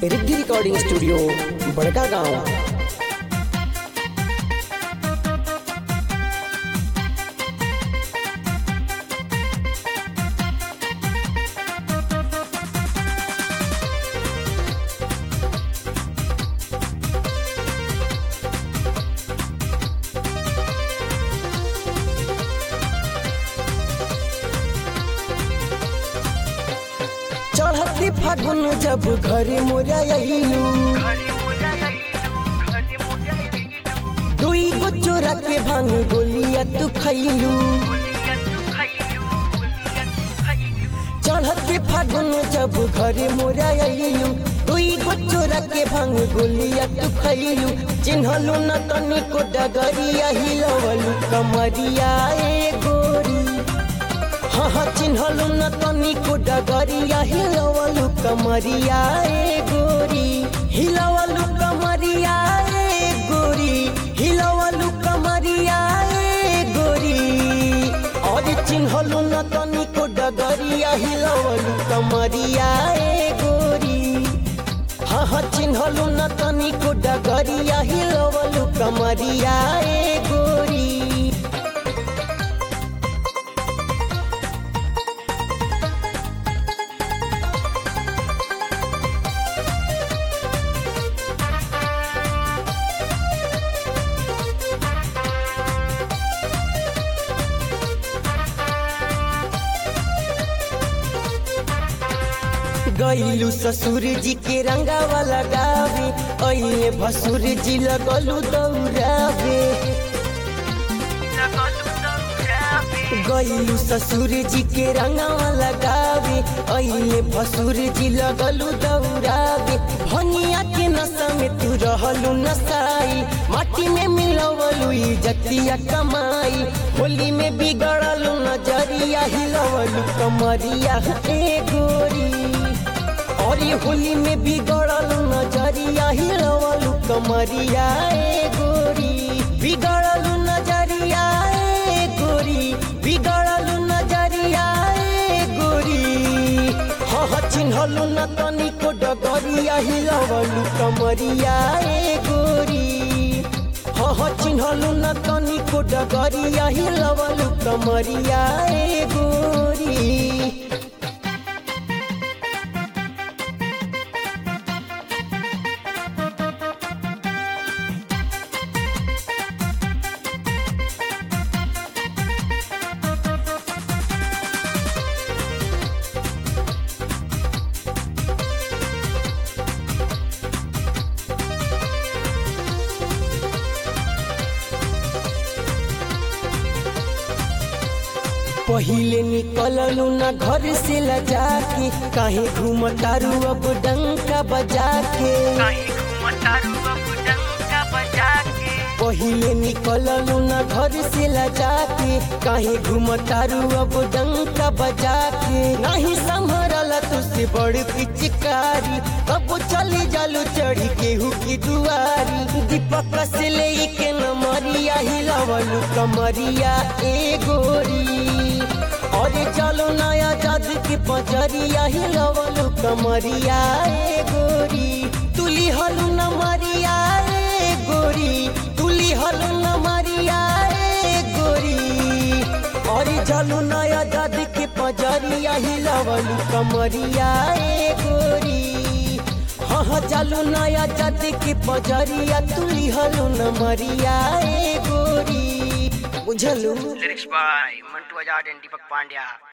Riddhi recording studio बड़का गांव। चढ़ती फागुन जब घरे मोरा अइलू, दुई गो चोरा के भांग गोलिया तू खइलू। चढ़ती फागुन जब घरे मोरा अइलू, दुई गो चोरा के भांग गोलिया तू खइलू। चिन्हलू न तनिको डगरिया हिलवलू कमरिया ए गोरी। हाँ चिन्हलू न तनिको डगरिया हिलवलू कमरिया ए गोरी। हिलवलू कमरिया ए गोरी, हिलवलू कमरिया ए गोरी। और चिन्हलू न तनिको डगरिया हिलवलू कमरिया ए गोरी। हाँ चिन्हलू न तनिको डगरिया हिलवलू कमरिया ए गोरी। गईलू ससुर जी के रंगावा लगावे, अइले भसुर जी लगलू दौड़ावे। गईलू ससुर जी के रंगावा लगावे, अइले भसुर जी लगलू दौड़ावे। भनिया के नशा में तू रहलू नसाई, माटी में मिलवलू इज्जतिया कमाई। होली में बिगड़लू नजरिया हिलवलू कमरिया ए गोरी। और होली में बिगड़लू नजरिया हिलवलू कमरिया ए गोरी। बिगड़लू नजरिया ए गोरी, बिगड़लू नजरिया ए गोरी। हाँ चिन्हलू न तनिको डगरिया हिलवलू कमरिया ए गोरी। हाँ चिन्हलू न तनिको डगरिया हिलवलू कमरिया ए गोरी। पहिले निकललू न घर से लजा के, काहे घूमतारू अब डंका बजा के। पहिले निकललू न घर से लजा के, काहे घूमतारू अब डंका बजा के। नहीं संभरला तुझसे बड़ पिचकारी, कब चली जालू चढ़ी केहू की दुआरी। दीपक से लेके नमरिया हिलवलू कमरिया ए गोरी। और चलो नया जाद के पचरिया हिलवलू कमरिया ए गोरी। तुली हलू नमरिया ए गोरी, तुली हलू नमरिया ए गोरी। और चलो नया जाद के पचरिया हिलवलू कमरिया ए गोरी। हाँ चलो नया जाद के पचरिया तुली हलू नमरिया ए गोरी। बुझलू। Lyrics by Mantu Azad and Deepak Pandya.